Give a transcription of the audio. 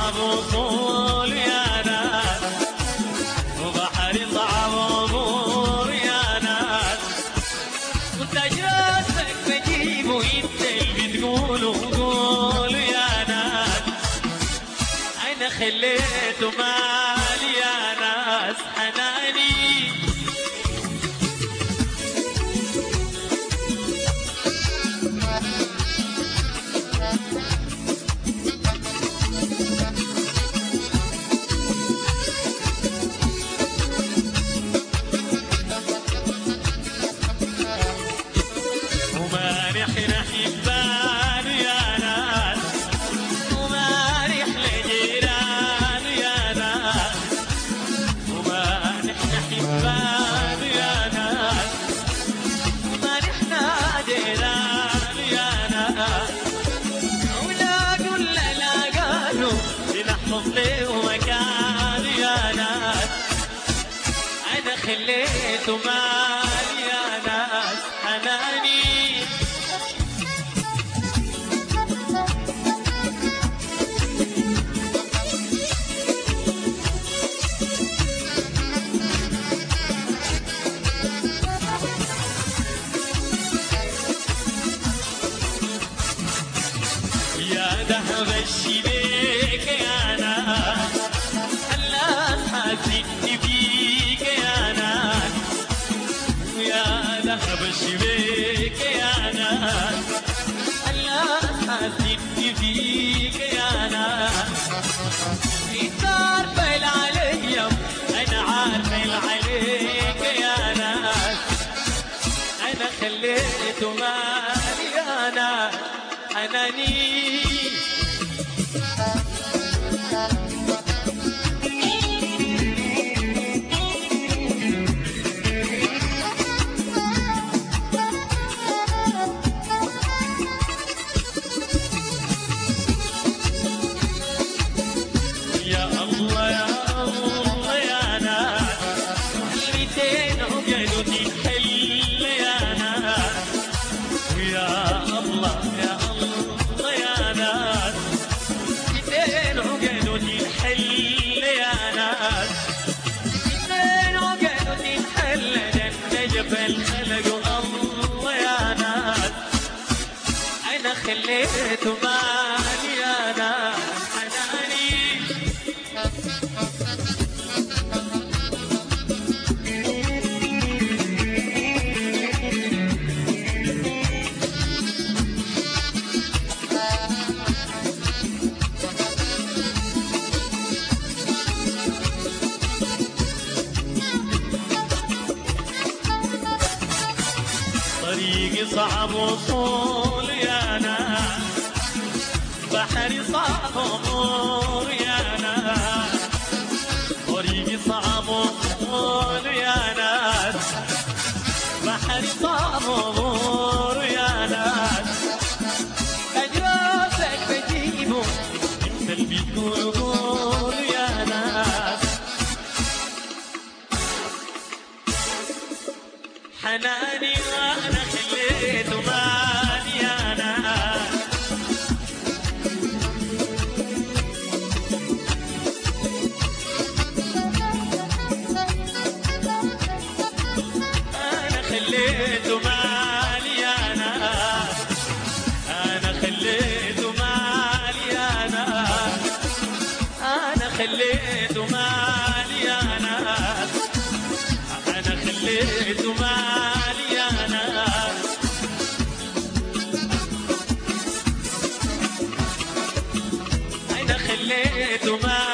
صعب وصول يا ناس، وبحري صعب وامور يا ناس، وانت جاسك بجيبه انت اللي بتقوله قول يا ناس. انا خليته مالي يا ناس حناني. خليته مالي يا ناس حناني. يا ذهب الشبيك يا ناس هلا حاسدني فيك يا ناس، يا ذهب الشبيك يا ناس هلا حاسدني فيك يا ناس. انت عارفه العليا انا عارفه عليك يا ناس، انا خليته مالي يا ناس حناني. خليته مالي يا ناس حناني. طريقي صعب وصول يا ناس، بحري صعب امور يا ناس، طريقي صعب وصول يا ناس، بحري صعب امور يا ناس. اجراسك بجيبه انت اللي بتقول قول يا ناس حناني. وانا خليته مالي يا ناس، انا خليته مالي يا ناس، انا خليته مالي يا ناس، انا خليته مالي يا ناس، انا خليته مالي يا ناس. انا خليته مالي